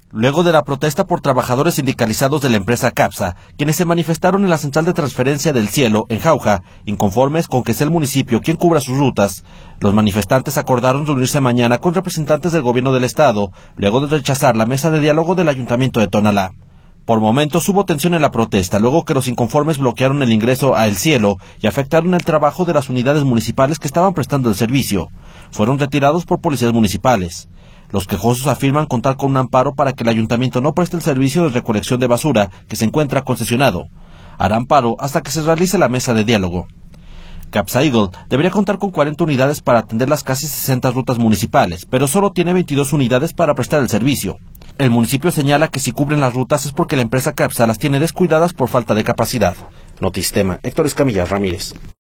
luego de la protesta por trabajadores sindicalizados de la empresa Capsa, quienes se manifestaron en la central de transferencia del Cielo, en Jauja, inconformes con que sea el municipio quien cubra sus rutas. Los manifestantes acordaron reunirse mañana con representantes del gobierno del estado, luego de rechazar la mesa de diálogo del ayuntamiento de Tonalá. Por momentos hubo tensión en la protesta, luego que los inconformes bloquearon el ingreso a El Cielo y afectaron el trabajo de las unidades municipales que estaban prestando el servicio. Fueron retirados por policías municipales. Los quejosos afirman contar con un amparo para que el ayuntamiento no preste el servicio de recolección de basura que se encuentra concesionado. Harán paro hasta que se realice la mesa de diálogo. Capsa Eagle debería contar con 40 unidades para atender las casi 60 rutas municipales, pero solo tiene 22 unidades para prestar el servicio. El municipio señala que si cubren las rutas es porque la empresa Capsa las tiene descuidadas por falta de capacidad. Notistema, Héctor Escamilla Ramírez.